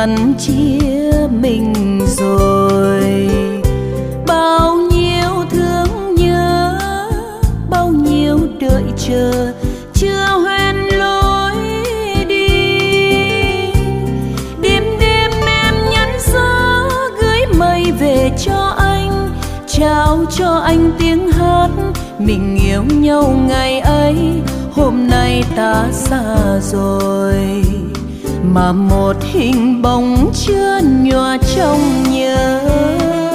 phận chia mình rồi. Bao nhiêu thương nhớ, bao nhiêu đợi chờ, chưa hoen lối đi. Đêm đêm em nhắn gió gửi mây về cho anh, trao cho anh tiếng hát mình yêu nhau ngày ấy. Hôm nay ta xa rồi mà một hình bóng chưa nhòa trong nhớ.